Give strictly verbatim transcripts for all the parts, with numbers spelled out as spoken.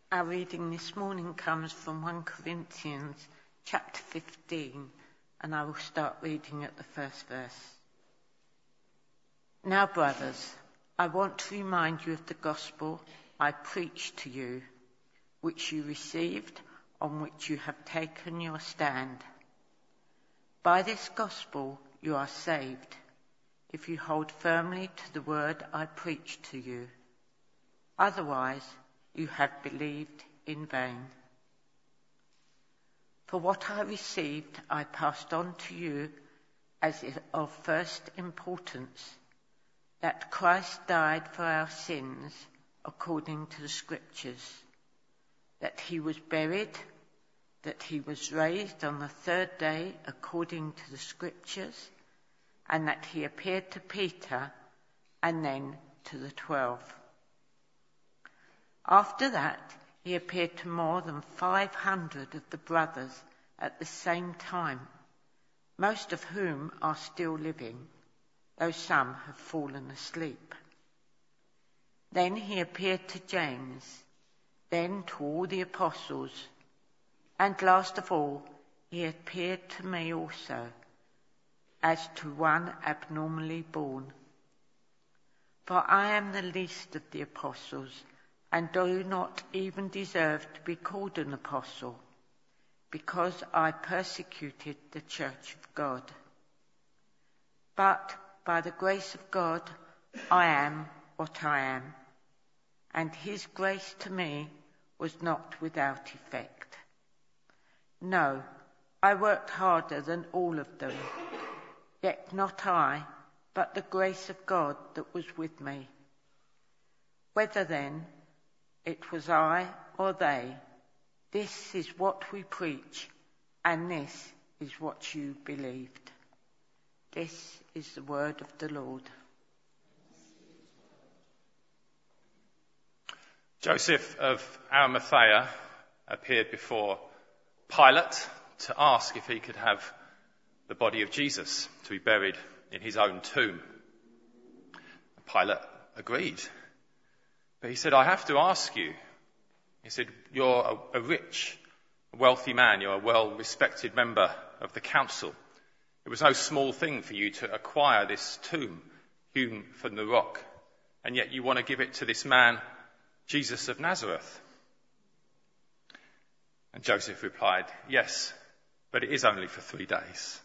Our reading this morning comes from First Corinthians chapter fifteen, and I will start reading at the first verse. Now, brothers, I want to remind you of the gospel I preached to you, which you received, on which you have taken your stand. By this gospel you are saved, if you hold firmly to the word I preached to you. Otherwise, you have believed in vain. For what I received, I passed on to you as of first importance, that Christ died for our sins according to the Scriptures, that he was buried, that he was raised on the third day according to the Scriptures, and that he appeared to Peter and then to the twelve. After that, he appeared to more than five hundred of the brothers at the same time, most of whom are still living, though some have fallen asleep. Then he appeared to James, then to all the apostles, and last of all, he appeared to me also, as to one abnormally born. For I am the least of the apostles, and do not even deserve to be called an apostle, because I persecuted the church of God. But by the grace of God, I am what I am, and his grace to me was not without effect. No, I worked harder than all of them, yet not I, but the grace of God that was with me. Whether then it was I or they, this is what we preach, and this is what you believed. This is the word of the Lord. Joseph of Arimathea appeared before Pilate to ask if he could have the body of Jesus to be buried in his own tomb. Pilate agreed. But he said, I have to ask you. He said, you're a, a rich, wealthy man. You're a well-respected member of the council. It was no small thing for you to acquire this tomb hewn from the rock. And yet you want to give it to this man, Jesus of Nazareth. And Joseph replied, yes, but it is only for three days.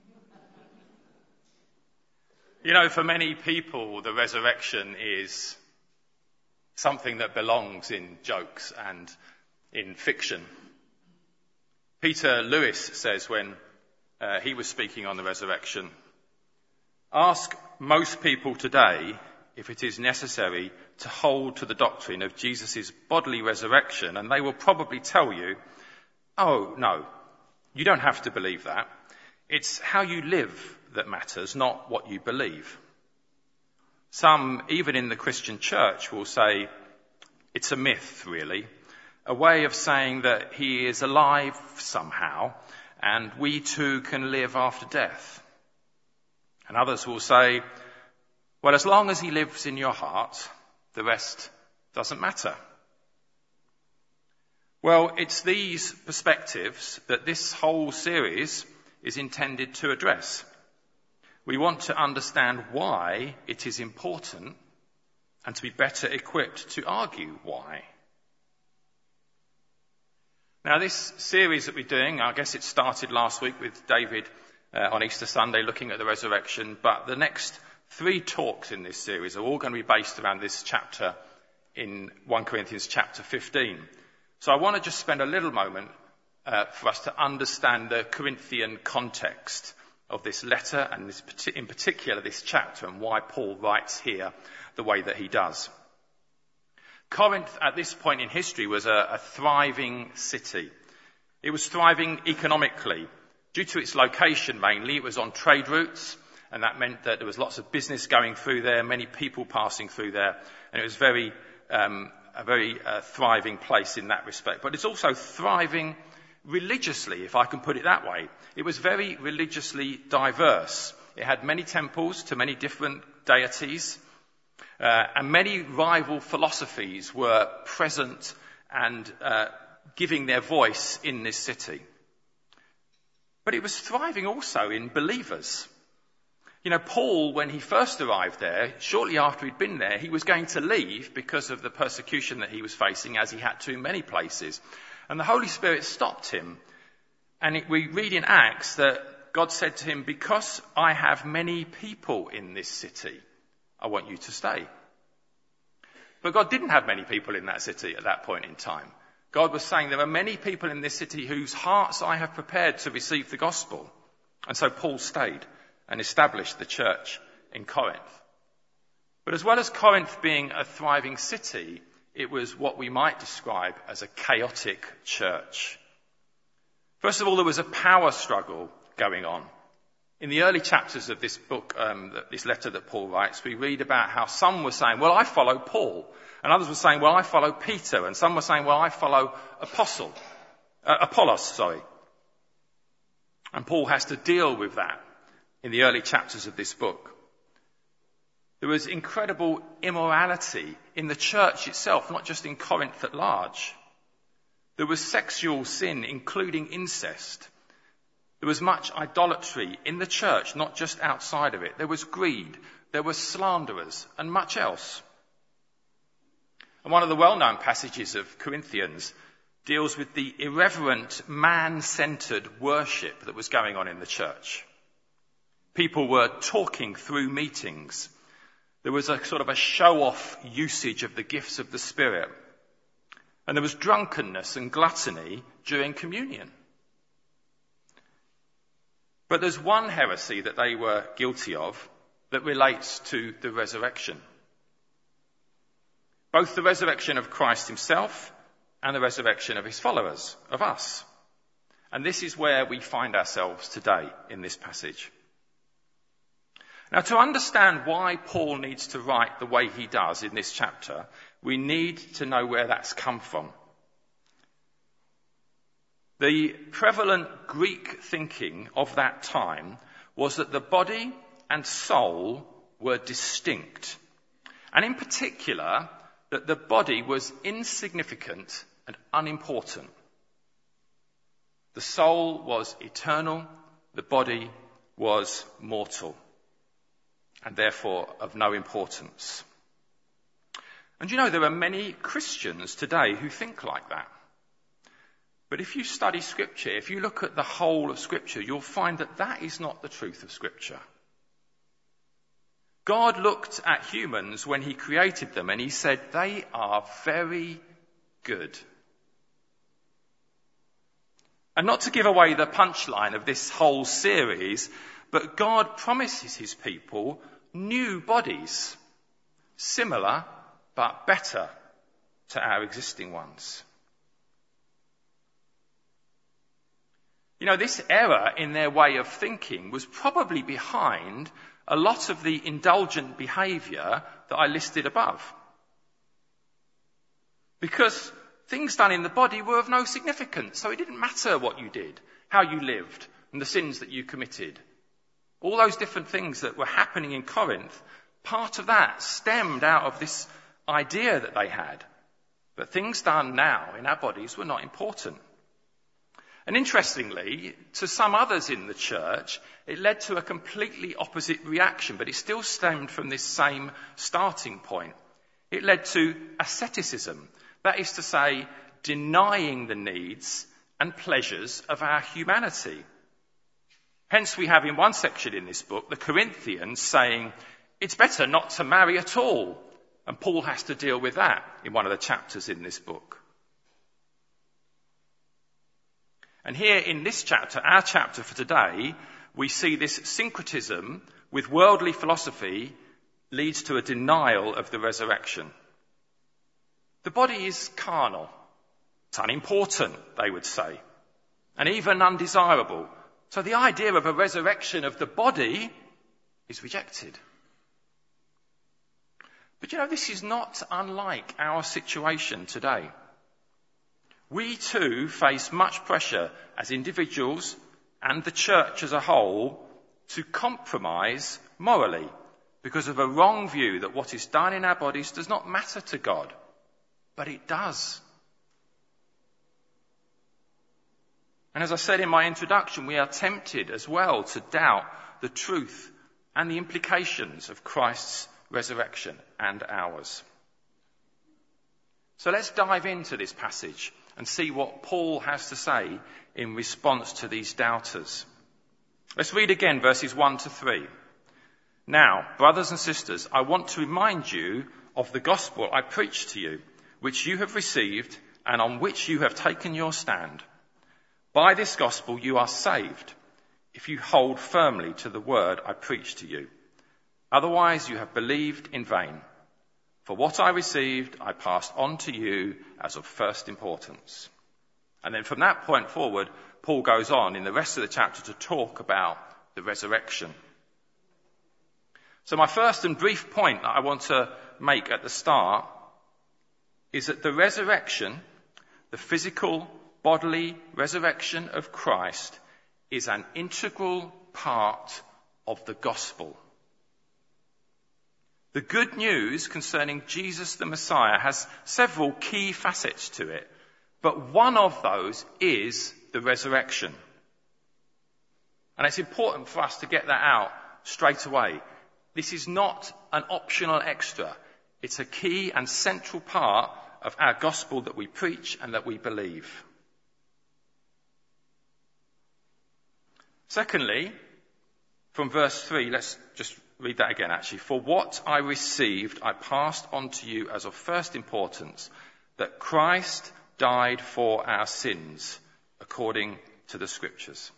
You know, for many people, the resurrection is something that belongs in jokes and in fiction. Peter Lewis says when uh, he was speaking on the resurrection, ask most people today if it is necessary to hold to the doctrine of Jesus' bodily resurrection, and they will probably tell you, oh, no, you don't have to believe that. It's how you live that matters, not what you believe. Some, even in the Christian church, will say it's a myth, really, a way of saying that he is alive somehow, and we too can live after death. And others will say, well, as long as he lives in your heart, the rest doesn't matter. Well, it's these perspectives that this whole series is intended to address. We want to understand why it is important and to be better equipped to argue why. Now, this series that we're doing, I guess it started last week with David uh, on Easter Sunday looking at the resurrection, but the next three talks in this series are all going to be based around this chapter in First Corinthians chapter fifteen. So I want to just spend a little moment uh, for us to understand the Corinthian context of this letter and this, in particular this chapter, and why Paul writes here the way that he does. Corinth at this point in history was a, a thriving city. It was thriving economically. Due to its location mainly, it was on trade routes, and that meant that there was lots of business going through there, many people passing through there, and it was very um, a very uh, thriving place in that respect. But it's also thriving religiously, if I can put it that way. It was very religiously diverse. It had many temples to many different deities, uh, and many rival philosophies were present and uh, giving their voice in this city. But it was thriving also in believers. You know, Paul, when he first arrived there, shortly after he'd been there, he was going to leave because of the persecution that he was facing, as he had to in many places. And the Holy Spirit stopped him. And it, we read in Acts that God said to him, because I have many people in this city, I want you to stay. But God didn't have many people in that city at that point in time. God was saying, there are many people in this city whose hearts I have prepared to receive the gospel. And so Paul stayed and established the church in Corinth. But as well as Corinth being a thriving city, it was what we might describe as a chaotic church. First of all, there was a power struggle going on. In the early chapters of this book, um, this letter that Paul writes, we read about how some were saying, well, I follow Paul. And others were saying, well, I follow Peter. And some were saying, well, I follow Apostle, uh, Apollos, sorry. And Paul has to deal with that in the early chapters of this book. There was incredible immorality in the church itself, not just in Corinth at large. There was sexual sin, including incest. There was much idolatry in the church, not just outside of it. There was greed, there were slanderers, and much else. And one of the well-known passages of Corinthians deals with the irreverent, man-centered worship that was going on in the church. People were talking through meetings. There was a sort of a show-off usage of the gifts of the Spirit. And there was drunkenness and gluttony during communion. But there's one heresy that they were guilty of that relates to the resurrection. Both the resurrection of Christ himself and the resurrection of his followers, of us. And this is where we find ourselves today in this passage. Now, to understand why Paul needs to write the way he does in this chapter, we need to know where that's come from. The prevalent Greek thinking of that time was that the body and soul were distinct. And in particular, that the body was insignificant and unimportant. The soul was eternal, the body was mortal, and therefore of no importance. And you know, there are many Christians today who think like that. But if you study Scripture, if you look at the whole of Scripture, you'll find that that is not the truth of Scripture. God looked at humans when he created them and he said, they are very good. And not to give away the punchline of this whole series, but God promises his people new bodies, similar but better to our existing ones. You know, this error in their way of thinking was probably behind a lot of the indulgent behaviour that I listed above. Because things done in the body were of no significance, so it didn't matter what you did, how you lived, and the sins that you committed. All those different things that were happening in Corinth, part of that stemmed out of this idea that they had. But things done now in our bodies were not important. And interestingly, to some others in the church, it led to a completely opposite reaction, but it still stemmed from this same starting point. It led to asceticism, that is to say, denying the needs and pleasures of our humanity. Hence we have in one section in this book, the Corinthians saying, it's better not to marry at all. And Paul has to deal with that in one of the chapters in this book. And here in this chapter, our chapter for today, we see this syncretism with worldly philosophy leads to a denial of the resurrection. The body is carnal. It's unimportant, they would say, and even undesirable. So the idea of a resurrection of the body is rejected. But you know, this is not unlike our situation today. We too face much pressure as individuals and the church as a whole to compromise morally because of a wrong view that what is done in our bodies does not matter to God. But it does. And as I said in my introduction, we are tempted as well to doubt the truth and the implications of Christ's resurrection and ours. So let's dive into this passage and see what Paul has to say in response to these doubters. Let's read again verses one to three. Now, brothers and sisters, I want to remind you of the gospel I preached to you, which you have received and on which you have taken your stand. By this gospel you are saved, if you hold firmly to the word I preached to you. Otherwise you have believed in vain. For what I received I passed on to you as of first importance. And then from that point forward, Paul goes on in the rest of the chapter to talk about the resurrection. So my first and brief point that I want to make at the start is that the resurrection, the physical, bodily resurrection of Christ, is an integral part of the gospel. The good news concerning Jesus the Messiah has several key facets to it, but one of those is the resurrection. And it's important for us to get that out straight away. This is not an optional extra. It's a key and central part of our gospel that we preach and that we believe. Secondly, from verse three, let's just read that again actually. For what I received, I passed on to you as of first importance, that Christ died for our sins, according to the Scriptures.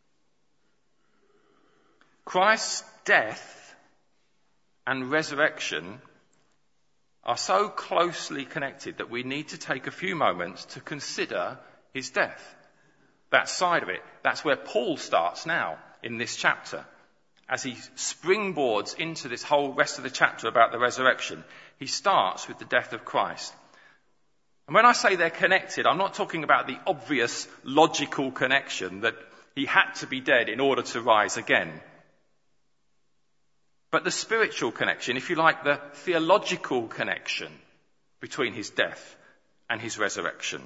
Christ's death and resurrection are so closely connected that we need to take a few moments to consider his death. That side of it, that's where Paul starts now in this chapter. As he springboards into this whole rest of the chapter about the resurrection, he starts with the death of Christ. And when I say they're connected, I'm not talking about the obvious logical connection that he had to be dead in order to rise again. But the spiritual connection, if you like, the theological connection between his death and his resurrection.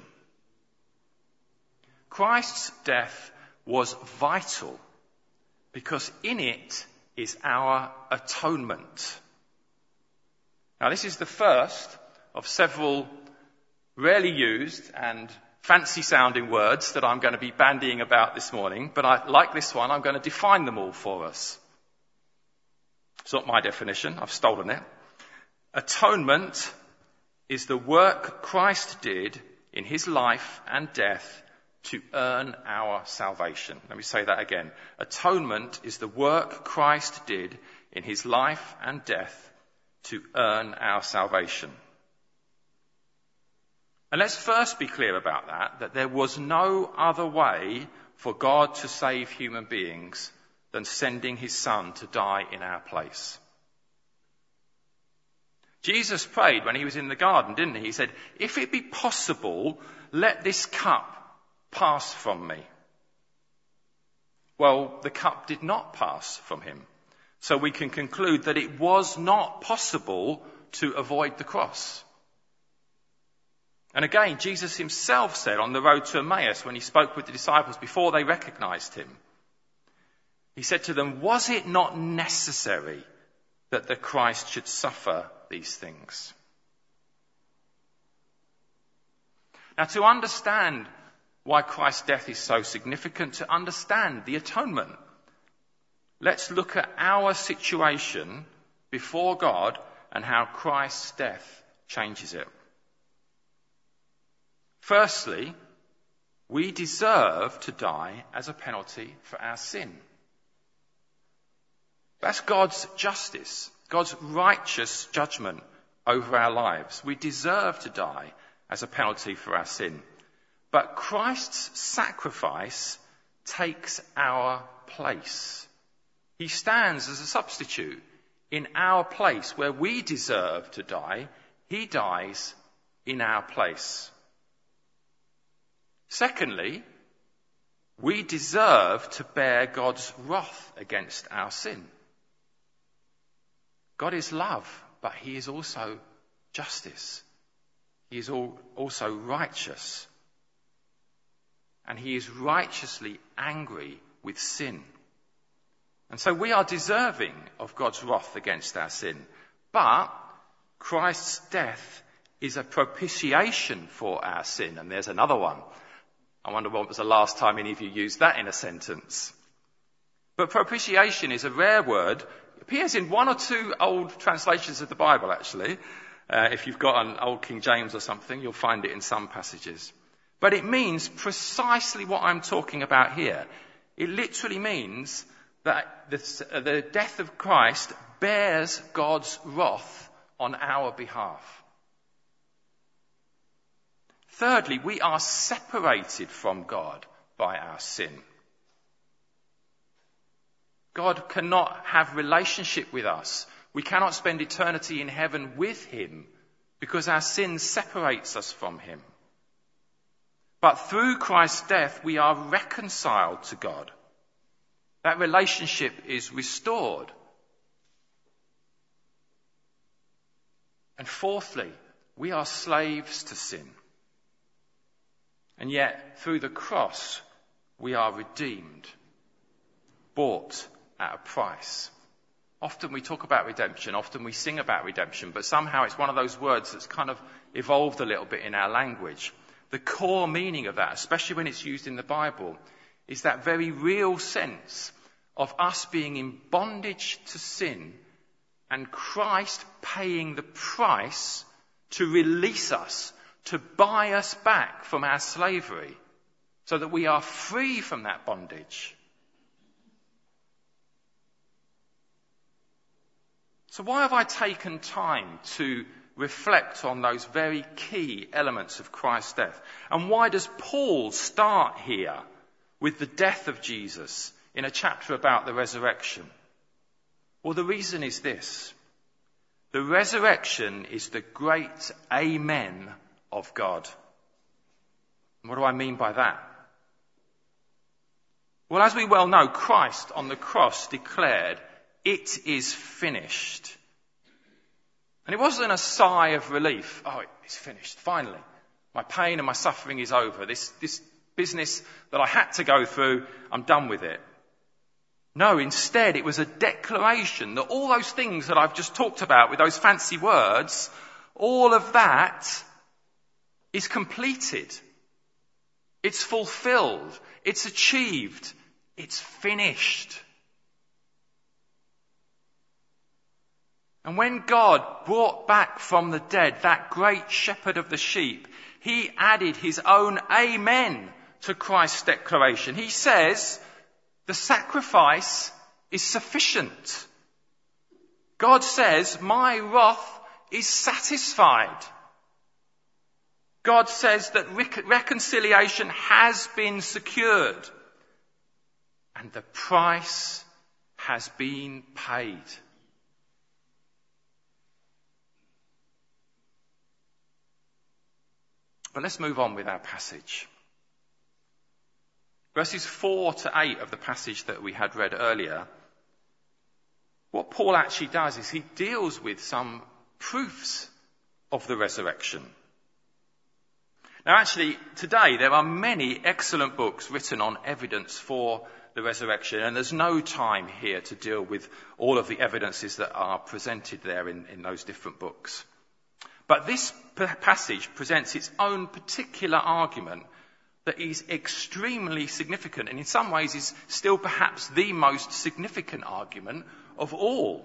Christ's death was vital because in it is our atonement. Now, this is the first of several rarely used and fancy-sounding words that I'm going to be bandying about this morning, but I, like this one, I'm going to define them all for us. It's not my definition, I've stolen it. Atonement is the work Christ did in his life and death to earn our salvation. Let me say that again. Atonement is the work Christ did in his life and death to earn our salvation. And let's first be clear about that, that there was no other way for God to save human beings than sending his son to die in our place. Jesus prayed when he was in the garden, didn't he? He said, if it be possible, let this cup pass from me. Well, the cup did not pass from him. So we can conclude that it was not possible to avoid the cross. And again, Jesus himself said on the road to Emmaus when he spoke with the disciples before they recognized him, he said to them, was it not necessary that the Christ should suffer these things? Now, to understand why Christ's death is so significant, to understand the atonement, let's look at our situation before God and how Christ's death changes it. Firstly, we deserve to die as a penalty for our sin. That's God's justice, God's righteous judgment over our lives. We deserve to die as a penalty for our sin. But Christ's sacrifice takes our place. He stands as a substitute in our place where we deserve to die. He dies in our place. Secondly, we deserve to bear God's wrath against our sin. God is love, but he is also justice. He is all, also righteous. and he is righteously angry with sin. And so we are deserving of God's wrath against our sin. But Christ's death is a propitiation for our sin. And there's another one. I wonder what was the last time any of you used that in a sentence. But propitiation is a rare word. It appears in one or two old translations of the Bible, actually. Uh, if you've got an old King James or something, you'll find it in some passages. But it means precisely what I'm talking about here. It literally means that the, uh, the death of Christ bears God's wrath on our behalf. Thirdly, we are separated from God by our sin. God cannot have relationship with us. We cannot spend eternity in heaven with him because our sin separates us from him. But through Christ's death, we are reconciled to God. That relationship is restored. And fourthly, we are slaves to sin. And yet, through the cross, we are redeemed, bought at a price. Often we talk about redemption, often we sing about redemption, but somehow it's one of those words that's kind of evolved a little bit in our language. The core meaning of that, especially when it's used in the Bible, is that very real sense of us being in bondage to sin and Christ paying the price to release us, to buy us back from our slavery, so that we are free from that bondage. So why have I taken time to reflect on those very key elements of Christ's death? And why does Paul start here with the death of Jesus in a chapter about the resurrection? Well, the reason is this. The resurrection is the great amen of God. And what do I mean by that? Well, as we well know, Christ on the cross declared, "It is finished." And it wasn't a sigh of relief. Oh, it's finished. Finally, my pain and my suffering is over. This, this business that I had to go through, I'm done with it. No, instead, it was a declaration that all those things that I've just talked about with those fancy words, all of that is completed. It's fulfilled. It's achieved. It's finished. And when God brought back from the dead that great shepherd of the sheep, he added his own amen to Christ's declaration. He says, the sacrifice is sufficient. God says, my wrath is satisfied. God says that rec- reconciliation has been secured. And the price has been paid. But let's move on with our passage. Verses four to eight of the passage that we had read earlier, what Paul actually does is he deals with some proofs of the resurrection. Now actually, today there are many excellent books written on evidence for the resurrection, and there's no time here to deal with all of the evidences that are presented there in, in those different books. But this passage presents its own particular argument that is extremely significant, and in some ways is still perhaps the most significant argument of all.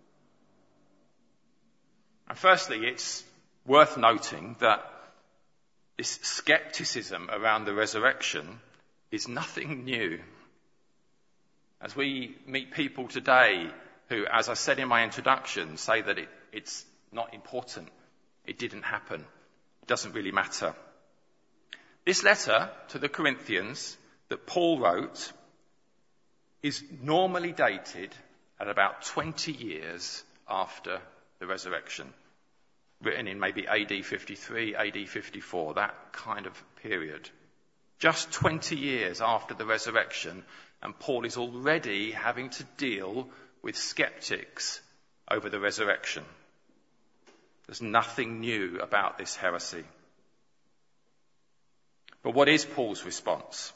And firstly, it's worth noting that this skepticism around the resurrection is nothing new. As we meet people today who, as I said in my introduction, say that it, it's not important, it didn't happen, it doesn't really matter. This letter to the Corinthians that Paul wrote is normally dated at about twenty years after the resurrection, written in maybe A D fifty-three, A D fifty-four, that kind of period. Just twenty years after the resurrection, and Paul is already having to deal with skeptics over the resurrection. There's nothing new about this heresy. But what is Paul's response?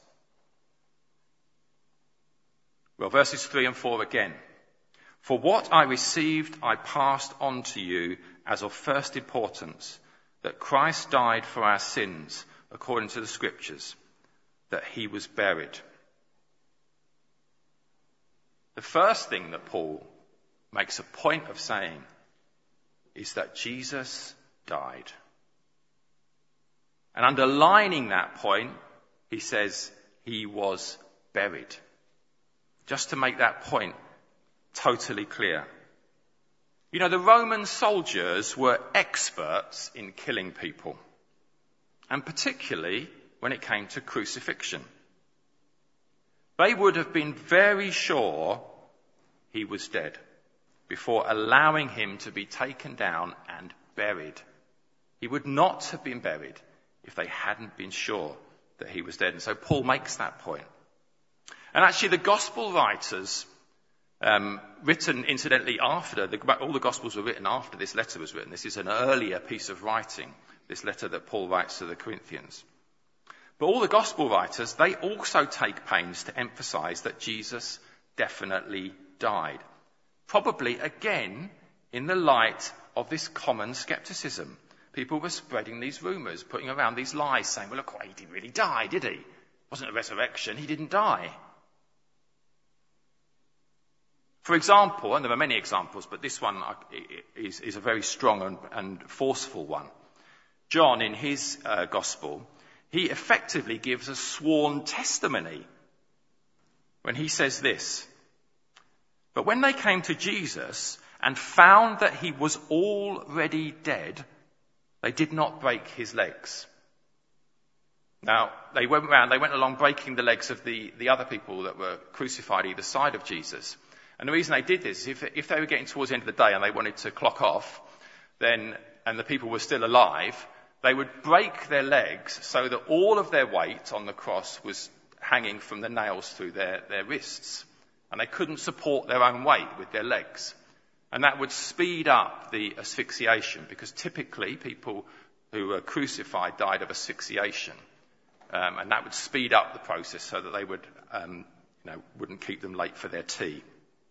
Well, verses three and four again. For what I received, I passed on to you as of first importance, that Christ died for our sins according to the Scriptures, that he was buried. The first thing that Paul makes a point of saying is that Jesus died. And underlining that point, he says he was buried. Just to make that point totally clear. You know, the Roman soldiers were experts in killing people, and particularly when it came to crucifixion. They would have been very sure he was dead before allowing him to be taken down and buried. He would not have been buried if they hadn't been sure that he was dead. And so Paul makes that point. And actually the gospel writers, um, written incidentally after, the, all the gospels were written after this letter was written. This is an earlier piece of writing, this letter that Paul writes to the Corinthians. But all the gospel writers, they also take pains to emphasize that Jesus definitely died. Probably again in the light of this common skepticism. People were spreading these rumours, putting around these lies, saying, well, look, he didn't really die, did he? It wasn't a resurrection, he didn't die. For example, and there are many examples, but this one is, is a very strong and, and forceful one. John, in his uh, gospel, he effectively gives a sworn testimony when he says this. But when they came to Jesus and found that he was already dead, they did not break his legs. Now, they went around, they went along breaking the legs of the, the other people that were crucified either side of Jesus. And the reason they did this is if, if they were getting towards the end of the day and they wanted to clock off, then, and the people were still alive, they would break their legs so that all of their weight on the cross was hanging from the nails through their, their wrists. And they couldn't support their own weight with their legs. And that would speed up the asphyxiation, because typically people who were crucified died of asphyxiation. Um, and that would speed up the process so that they would, um, you know, wouldn't keep them late for their tea.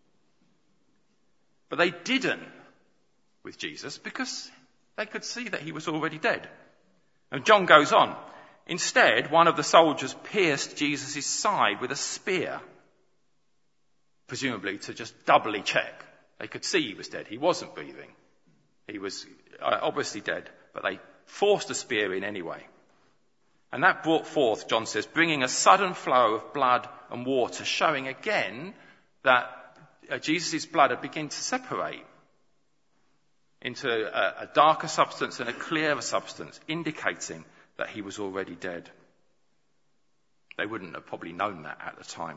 But they didn't with Jesus because they could see that he was already dead. And John goes on. Instead, one of the soldiers pierced Jesus' side with a spear, presumably to just doubly check. They could see he was dead. He wasn't breathing. He was obviously dead, but they forced a spear in anyway. And that brought forth, John says, bringing a sudden flow of blood and water, showing again that uh, Jesus' blood had begun to separate into a, a darker substance and a clearer substance, indicating that he was already dead. They wouldn't have probably known that at the time.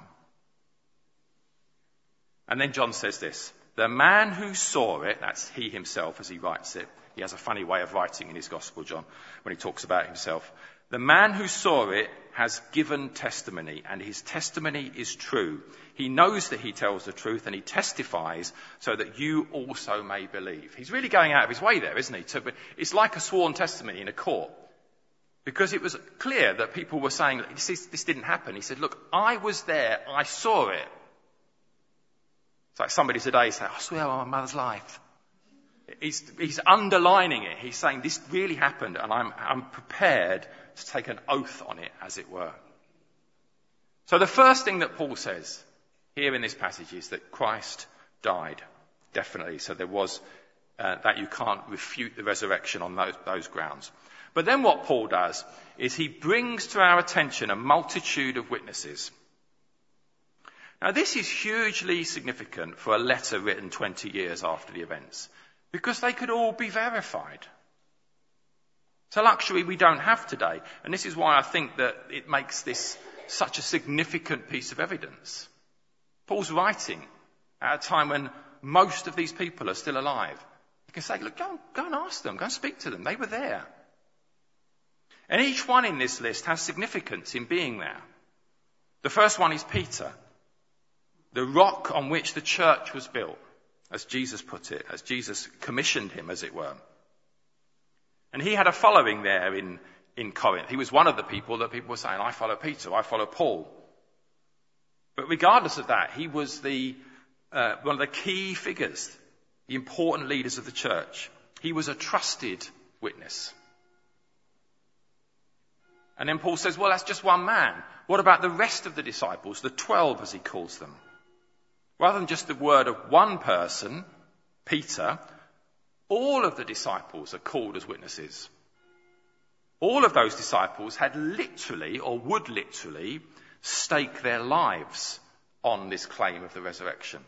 And then John says this, the man who saw it, that's he himself as he writes it. He has a funny way of writing in his gospel, John, when he talks about himself. The man who saw it has given testimony, and his testimony is true. He knows that he tells the truth, and he testifies so that you also may believe. He's really going out of his way there, isn't he? To, it's like a sworn testimony in a court. Because it was clear that people were saying, this, this didn't happen. He said, look, I was there, I saw it. It's like somebody today saying, I swear on my mother's life. He's, he's underlining it. He's saying this really happened, and I'm, I'm prepared to take an oath on it, as it were. So the first thing that Paul says here in this passage is that Christ died, definitely. So there was uh, that you can't refute the resurrection on those, those grounds. But then what Paul does is he brings to our attention a multitude of witnesses. Now this is hugely significant for a letter written twenty years after the events, because they could all be verified. It's a luxury we don't have today, and this is why I think that it makes this such a significant piece of evidence. Paul's writing at a time when most of these people are still alive. You can say, look, go, go and ask them, go and speak to them. They were there. And each one in this list has significance in being there. The first one is Peter, the rock on which the church was built, as Jesus put it, as Jesus commissioned him, as it were. And he had a following there in, in Corinth. He was one of the people that people were saying, I follow Peter, I follow Paul. But regardless of that, he was the uh, one of the key figures, the important leaders of the church. He was a trusted witness. And then Paul says, well, that's just one man. What about the rest of the disciples, the twelve as he calls them? Rather than just the word of one person, Peter, all of the disciples are called as witnesses. All of those disciples had literally, or would literally, stake their lives on this claim of the resurrection.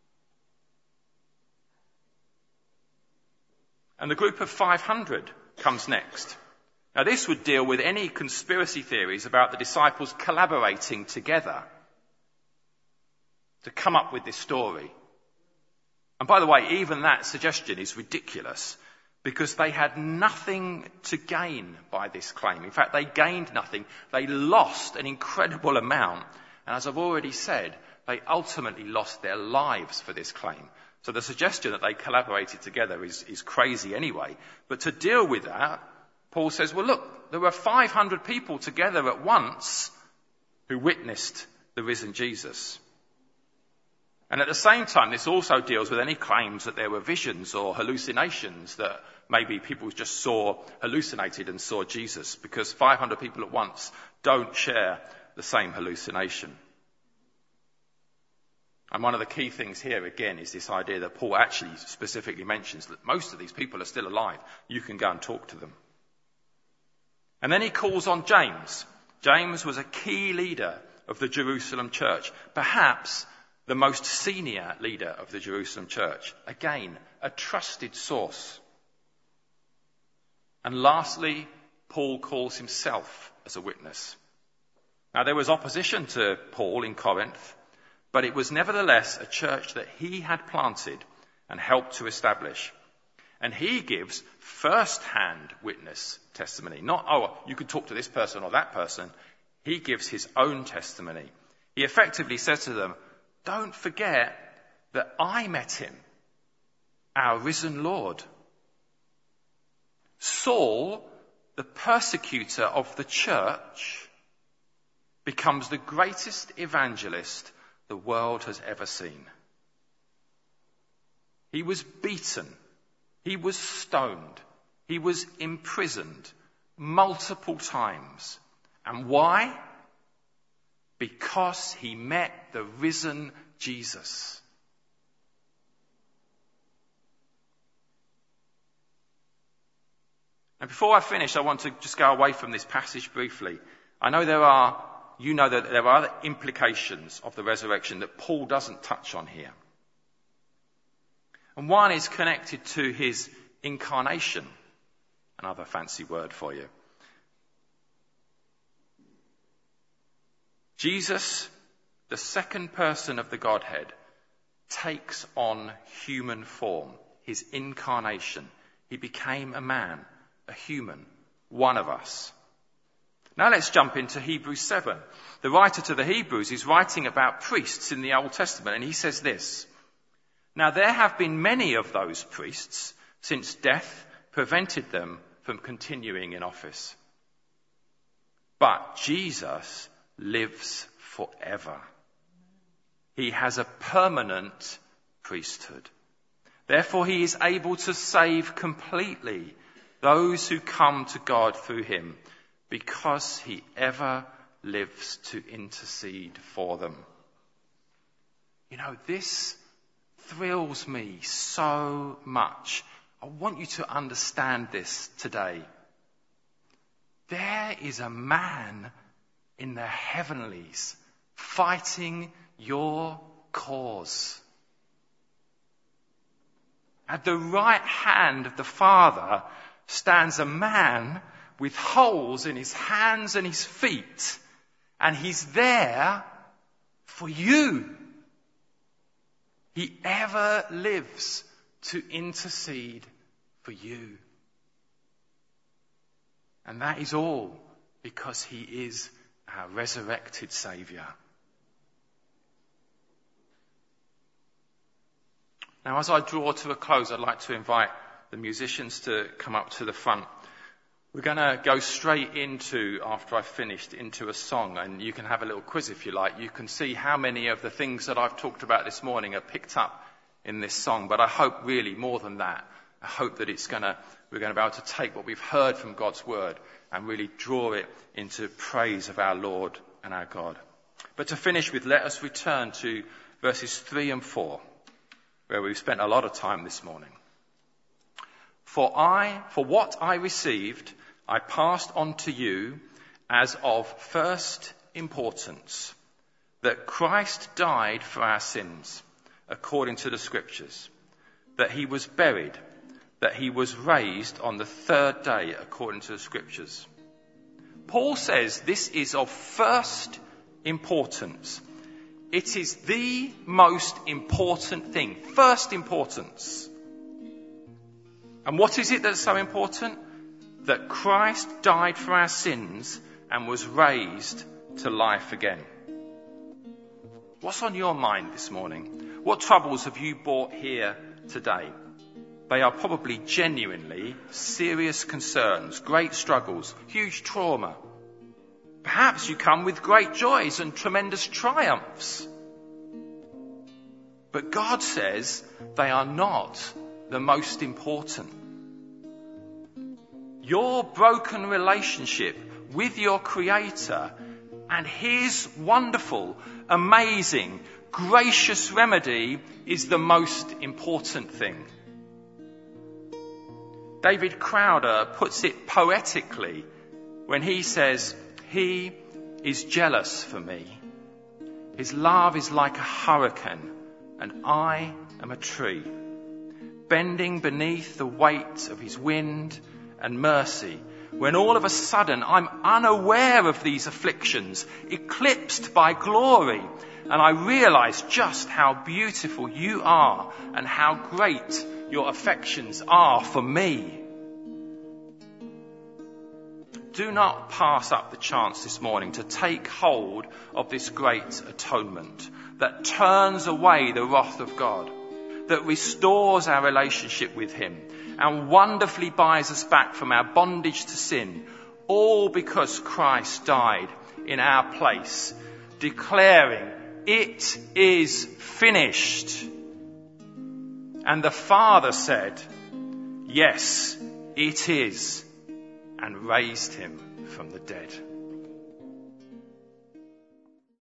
And the group of five hundred comes next. Now this would deal with any conspiracy theories about the disciples collaborating together to come up with this story. And by the way, even that suggestion is ridiculous because they had nothing to gain by this claim. In fact, they gained nothing. They lost an incredible amount. And as I've already said, they ultimately lost their lives for this claim. So the suggestion that they collaborated together is, is crazy anyway. But to deal with that, Paul says, well, look, there were five hundred people together at once who witnessed the risen Jesus. And at the same time, this also deals with any claims that there were visions or hallucinations, that maybe people just saw, hallucinated and saw Jesus, because five hundred people at once don't share the same hallucination. And one of the key things here, again, is this idea that Paul actually specifically mentions that most of these people are still alive. You can go and talk to them. And then he calls on James. James was a key leader of the Jerusalem church, perhaps the most senior leader of the Jerusalem church. Again, a trusted source. And lastly, Paul calls himself as a witness. Now, there was opposition to Paul in Corinth, but it was nevertheless a church that he had planted and helped to establish. And he gives first-hand witness testimony. Not, oh, you could talk to this person or that person. He gives his own testimony. He effectively says to them, don't forget that I met him, our risen Lord. Saul, the persecutor of the church, becomes the greatest evangelist the world has ever seen. He was beaten. He was stoned. He was imprisoned multiple times. And why? Because he met the risen Jesus. And before I finish, I want to just go away from this passage briefly. I know there are, you know that there are other implications of the resurrection that Paul doesn't touch on here. And one is connected to his incarnation. Another fancy word for you. Jesus, the second person of the Godhead, takes on human form, his incarnation. He became a man, a human, one of us. Now let's jump into Hebrews seven. The writer to the Hebrews is writing about priests in the Old Testament, and he says this: Now there have been many of those priests since death prevented them from continuing in office. But Jesus lives forever. He has a permanent priesthood. Therefore, he is able to save completely those who come to God through him, because he ever lives to intercede for them. You know, this thrills me so much. I want you to understand this today. There is a man in the heavenlies fighting your cause. At the right hand of the Father stands a man with holes in his hands and his feet, and he's there for you. He ever lives to intercede for you. And that is all because he is our resurrected Saviour. Now, as I draw to a close, I'd like to invite the musicians to come up to the front. We're going to go straight into, after I've finished, into a song, and you can have a little quiz if you like. You can see how many of the things that I've talked about this morning are picked up in this song, but I hope really more than that, I hope that it's going to, we're going to be able to take what we've heard from God's word and really draw it into praise of our Lord and our God. But to finish with, let us return to verses three and four, where we've spent a lot of time this morning. For I, for what I received, I passed on to you as of first importance, that Christ died for our sins, according to the Scriptures, that he was buried, that he was raised on the third day, according to the Scriptures. Paul says this is of first importance. It is the most important thing, first importance. And what is it that's so important? That Christ died for our sins and was raised to life again. What's on your mind this morning? What troubles have you brought here today? They are probably genuinely serious concerns, great struggles, huge trauma. Perhaps you come with great joys and tremendous triumphs. But God says they are not the most important. Your broken relationship with your Creator and his wonderful, amazing, gracious remedy is the most important thing. David Crowder puts it poetically when he says, "He is jealous for me. His love is like a hurricane, and I am a tree, bending beneath the weight of his wind and mercy, when all of a sudden I'm unaware of these afflictions, eclipsed by glory, and I realize just how beautiful you are and how great your affections are for me." Do not pass up the chance this morning to take hold of this great atonement that turns away the wrath of God, that restores our relationship with him, and wonderfully buys us back from our bondage to sin, all because Christ died in our place, declaring, "It is finished." And the Father said, "Yes, it is," and raised him from the dead.